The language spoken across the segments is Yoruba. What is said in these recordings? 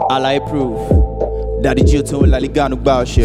Alaye proof. Daddy Joe to La Liga no gba ose.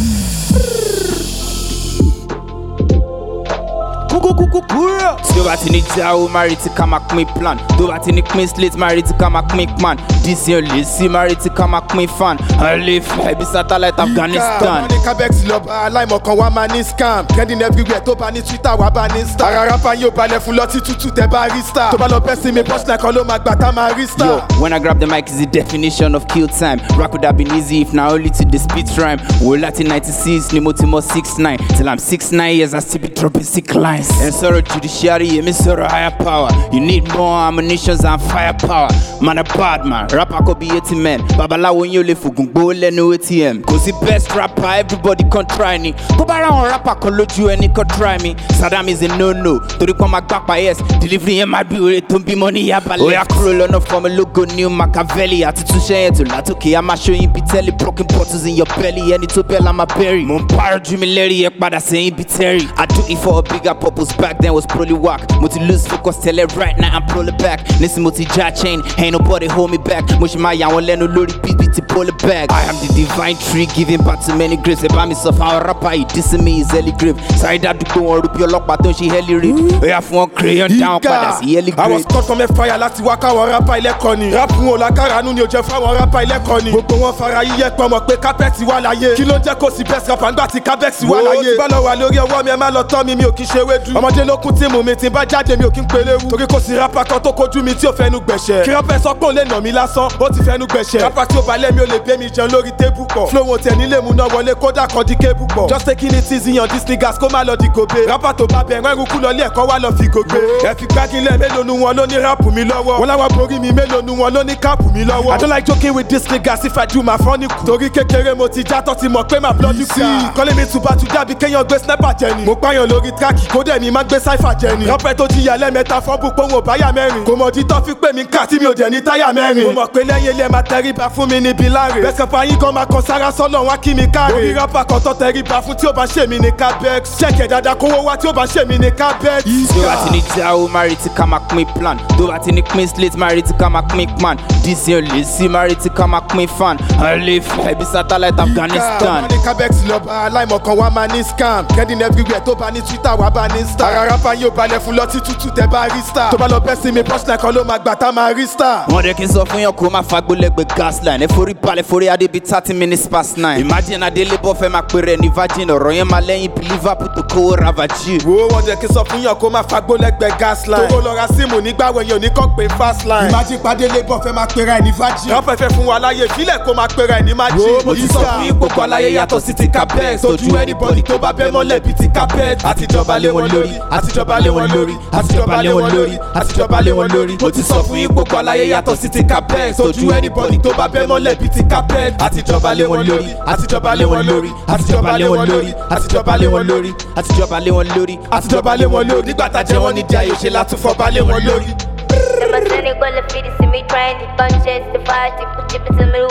Tí o bá ti ní jáwó, marry ti ká máa pín plan. Tó bá ti ní pín slate, marry ti ká máa pín man. This year lè sí, marry ti ká máa pín fan. Alẹ́ fly bí satellite Afghanistan. Money cabex lọ́ba aláìmọ̀kan wa máa ní scam. Trending everywhere tó bá ní Twitter wa bá ní star. Ara rapper yóò balẹ̀ fún lọ́tí tútù tẹ́ bá rí star. Tó bá lọ bẹ́ sí mi punchline kan ló máa gbà tá máa rí star. Yo, when I grab the mic is the definition of kill time. Rap would have been easy if now only to the spit rhyme. Wo láti 96 ni mo ti mọ 69. Till I'm 69 years I still be dropping sick lines. And sorrow judiciary, yeah, me sorrow higher power. You need more ammunitions and firepower. Man a bad man, rapper could be 80 men. Babalawo yo le fugun gbo lẹ́nu ATM. Cause the best rapper, everybody can try me. Tó bá ra wọn rapper kan lójú ẹni kan try me. Saddam is a no-no, torí pọ́n máa gbà pa yes. Delivery yẹn máa bí oore tó ń bímọ ní yabalẹ̀. Oya kúrò lọ́nà fún mi logo new Machiavelli. Àti túnṣe yẹn tó látòkè, a máa ṣóyin bí tẹ́lẹ̀. Broken bottles in your belly, ẹni tó bẹ́ẹ̀ la máa bẹ̀rì. Mo ń pààrọ̀ ju mi lẹ́rìí ẹ padà sẹ́yìn bí tẹ́rì. I do it for a bigger purpose, back then was probably whack. Mo ti lose focus, tell it right now I'm pulling back. Nísìn mo ti já chain, ain't nobody hold me back. Mo ṣe máa yà wọ́n lẹ́nu lórí beat ti pull it back. I am the divine tree giving back to many graves. Ẹ bá mi sọ fáwọn rapper yìí, dissing me is early grave. Sáré dádúgbò wọn rúbí ọlọ́pàá tó ń ṣe heli rape. Oya fún wọn crayon down padà sí early grave. I was cut from a fire láti wá káwọn rapper ilẹ̀kọ́ ni. Rap wọn lákàrà nù ni ò jẹ́ fáwọn rapper ilẹ̀kọ́ ni. Gbogbo wọn fara yíyẹ pọ̀ mọ̀ pé kápẹ́ẹ̀tì wà láyé. Kí ló jẹ́ kó sí best rapper nígbà tí kábẹ́ẹ̀tì wà láyé. Bá lọ wà lórí ọwọ́ mi ẹ má lọ tán mi ò kí ṣe wédú. Ọmọdé ló kún tíìmù mi tí n bá jáde mi ò kí ń peléwu. Torí kò sí rapper kan tó kojú mi tí ò fẹ́nu gbẹ̀ṣẹ̀. Kí rapper sọ pé òun lè nà mí lásán, ó ti fẹ́nu gbẹ̀ṣẹ̀. Rapper tí ó balẹ̀ mi ò lè gbé mi jẹun lórí tébù pọ̀. Flow wọn tẹ̀ nílé mu náà wọlé kódà kan di kébù pọ̀. Just taking it easy yan these niggas kó má lọ di gòbe. Rapper tó bá bẹ̀rẹ̀ ẹrúkú lọ lé ẹ̀kọ́ wá lọ fi gògbé. Ẹ fi gbágilẹ̀ mélòó nu wọn ló ní ráàpù mi lọ́wọ́. Wọ́n láwọn borí mi mélòó nu wọn ló ní káàpù mi lọ́wọ́. I don't like joking with these niggas if I do my funny cool. Torí kékeré mo ti já tó ti mọ̀ pé my bloody cool. Calling me to battle dàbí kéèyàn gbé sniper jẹ ni. Mo pààyàn lórí tíráàkì kó dẹ̀ mi má gbé cypher jẹ ni. Rapper tó jìyà lẹ́mẹ̀ta fọ́bù pé òun ò báyà mẹ́rin. Kò mọ̀ di tó fi pè mí ká tí mi ò dẹ̀ ní táyà mẹ́rin. Mo mọ̀ pé lẹ́yìn ilé máa tẹríba fún mi níbi láre. Bẹ́sẹ̀ fàyín gan máa kan sára sọ́nà wá kí mi káre. Orí rapper kan tó tẹríba fún tí ó bá ṣe mí ní cabex. Ṣẹ̀kẹ̀ dáadáa kówó wá tí ó bá ṣe mí ní cabex. Tó bá ti ní jáwó, marry ti ká máa pín plan. Tó bá ti ní pín slate, marry ti ká máa pín man. This year lè sí, marry ti ká máa pín fan. Alẹ́ fly bí satellite Afghanistan. Money cabex lọ́ba aláìmọ̀kan wa máa ní scam. Trending everywhere tó bá ní Twitter wa bá ní star. Ara rapper yóò balẹ̀ fún lọ́tí tútù tẹ́ bá rí star. Tó bá lọ bẹ́ sí mi punchline kan ló máa gbà tá máa rí star. Wọ́n dẹ̀ kí n sọ fún yàn kó má fagbó lẹ́gbẹ̀ẹ́ gasline. Ẹ forí balẹ̀ forí adé bíi 30 minutes past 9. Imagine Adélébọ̀ fẹ́ máa pèrè ní virgin. Ọ̀rọ̀ yẹn máa lẹ́yìn bí Liverpool tó kówó Ravaji. Wo wọ́n dẹ̀ kí n sọ fún yàn kó má fagbó lẹ́gbẹ̀ẹ́ gasline. Tó lọ ra síìmù nígbà wẹ̀yìn òní kàn pé fast line. Imagine Adélébọ̀ fẹ́ máa pèrè ní virgin. Rapper fẹ́ fún wa láyé ìfilẹ̀ kó máa pèrè ní magic. Mo ti sọ fún yín gbogbo aláyé yàtọ̀ sí ti capex. Ojú anybody tó bá bẹ́ mọ́lẹ̀ bíi ti carpet. Àtijọba lé wọn lórí, àtijọba lé wọn lórí, àtijọba lé wọn lórí, àtijọba lé wọn lórí. Mo ti sọ fún yín gbogbo aláyé yàtọ̀ sí ti capex. Ojú anybody tó bá bẹ́ mọ́lẹ̀ bíi ti carpet. Àtijọba lé wọn lórí, àtijọba lé wọn lórí, àtijọba lé wọn lórí, àtijọba lé wọn lórí, àtijọba lé wọn lórí, àtijọba lé wọn lórí. Nígbà tá jẹ́ wọ́n ní di ayé ṣe látúfọ́ bá lé wọn lórí. Never seen it, well, if it is me trying to punch it, the fire, put it in the middle.